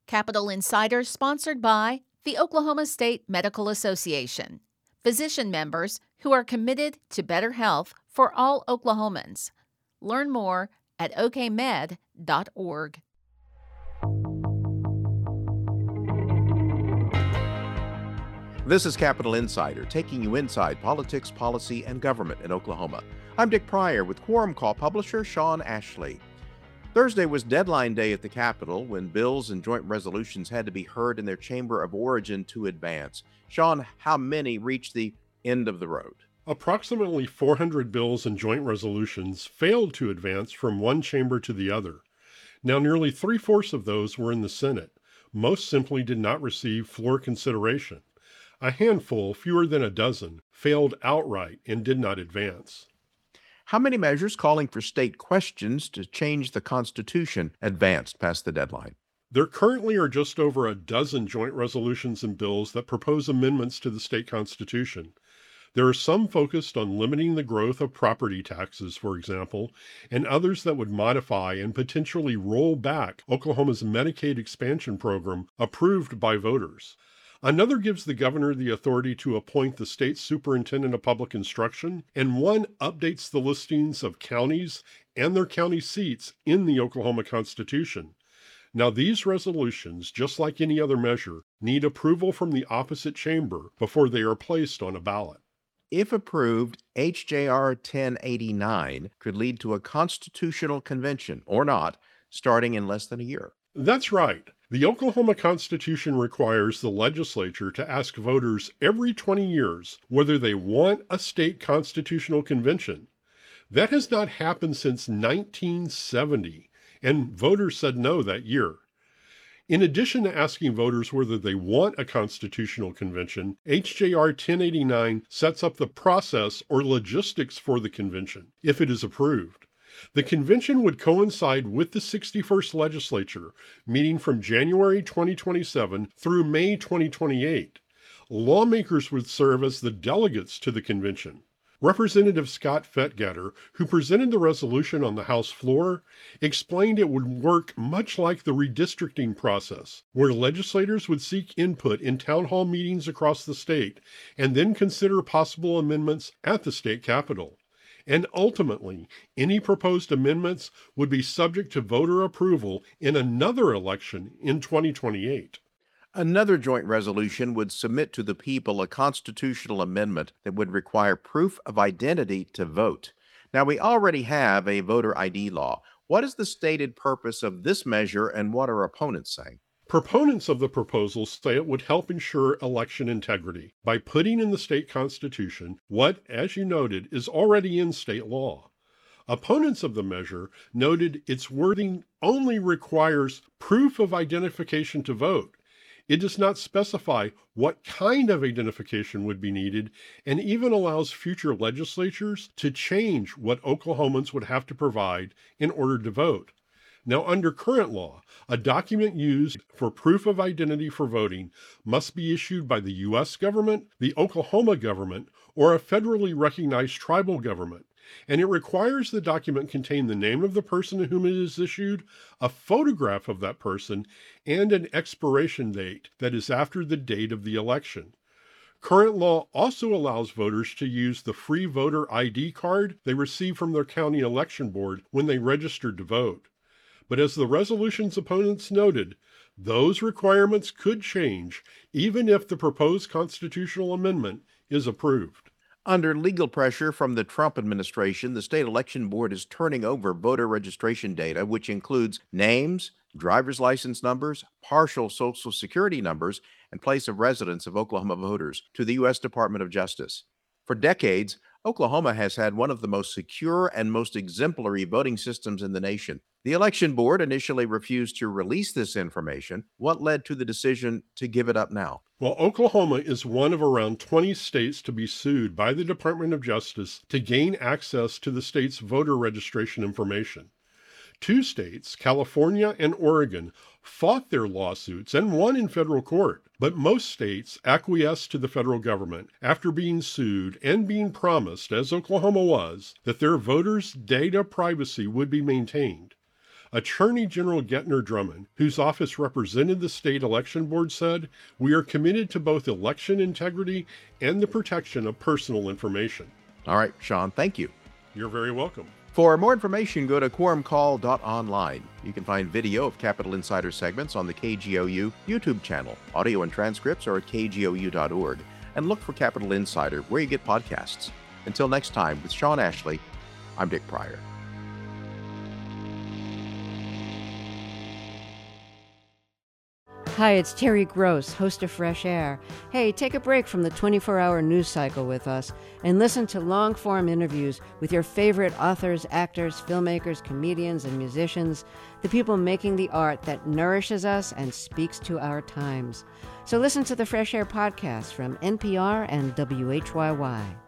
Capital Insider sponsored by the Oklahoma State Medical Association, physician members who are committed to better health for all Oklahomans. Learn more at okmed.org. This is Capital Insider, taking you inside politics, policy, and government in Oklahoma. I'm Dick Pryor with Quorum Call publisher Sean Ashley. Thursday was deadline day at the Capitol when bills and joint resolutions had to be heard in their chamber of origin to advance. Sean, how many reached the end of the road? Approximately 400 bills and joint resolutions failed to advance from one chamber to the other. Now, nearly three-fourths of those were in the Senate. Most simply did not receive floor consideration. A handful, fewer than a dozen, failed outright and did not advance. How many measures calling for state questions to change the Constitution advanced past the deadline? There currently are just over a dozen joint resolutions and bills that propose amendments to the state constitution. There are some focused on limiting the growth of property taxes, for example, and others that would modify and potentially roll back Oklahoma's Medicaid expansion program approved by voters. Another gives the governor the authority to appoint the state superintendent of public instruction, and one updates the listings of counties and their county seats in the Oklahoma Constitution. Now, these resolutions, just like any other measure, need approval from the opposite chamber before they are placed on a ballot. If approved, H.J.R. 1089 could lead to a constitutional convention, or not, starting in less than a year. That's right. The Oklahoma Constitution requires the legislature to ask voters every 20 years whether they want a state constitutional convention. That has not happened since 1970, and voters said no that year. In addition to asking voters whether they want a constitutional convention, H.J.R. 1089 sets up the process or logistics for the convention, if it is approved. The convention would coincide with the 61st legislature, meeting from January 2027 through May 2028. Lawmakers would serve as the delegates to the convention. Representative Scott Fettgatter, who presented the resolution on the House floor, explained it would work much like the redistricting process, where legislators would seek input in town hall meetings across the state and then consider possible amendments at the state capitol. And ultimately, any proposed amendments would be subject to voter approval in another election in 2028. Another joint resolution would submit to the people a constitutional amendment that would require proof of identity to vote. Now, we already have a voter ID law. What is the stated purpose of this measure, and what are opponents saying? Proponents of the proposal say it would help ensure election integrity by putting in the state constitution what, as you noted, is already in state law. Opponents of the measure noted its wording only requires proof of identification to vote. It does not specify what kind of identification would be needed, and even allows future legislatures to change what Oklahomans would have to provide in order to vote. Now, under current law, a document used for proof of identity for voting must be issued by the U.S. government, the Oklahoma government, or a federally recognized tribal government, and it requires the document contain the name of the person to whom it is issued, a photograph of that person, and an expiration date that is after the date of the election. Current law also allows voters to use the free voter ID card they receive from their county election board when they registered to vote. But as the resolution's opponents noted, those requirements could change even if the proposed constitutional amendment is approved. Under legal pressure from the Trump administration, the state election board is turning over voter registration data, which includes names, driver's license numbers, partial Social Security numbers, and place of residence of Oklahoma voters, to the U.S. Department of Justice. For decades, Oklahoma has had one of the most secure and most exemplary voting systems in the nation. The election board initially refused to release this information. What led to the decision to give it up now? Well, Oklahoma is one of around 20 states to be sued by the Department of Justice to gain access to the state's voter registration information. Two states, California and Oregon, fought their lawsuits and won in federal court, but most states acquiesced to the federal government after being sued and being promised, as Oklahoma was, that their voters' data privacy would be maintained. Attorney General Gettner Drummond, whose office represented the state election board, said, "We are committed to both election integrity and the protection of personal information." All right, Sean, thank you. You're very welcome. For more information, go to quorumcall.online. You can find video of Capitol Insider segments on the KGOU YouTube channel. Audio and transcripts are at kgou.org. And look for Capitol Insider where you get podcasts. Until next time, with Sean Ashley, I'm Dick Pryor. Hi, it's Terry Gross, host of Fresh Air. Hey, take a break from the 24-hour news cycle with us and listen to long-form interviews with your favorite authors, actors, filmmakers, comedians, and musicians, the people making the art that nourishes us and speaks to our times. So listen to the Fresh Air podcast from NPR and WHYY.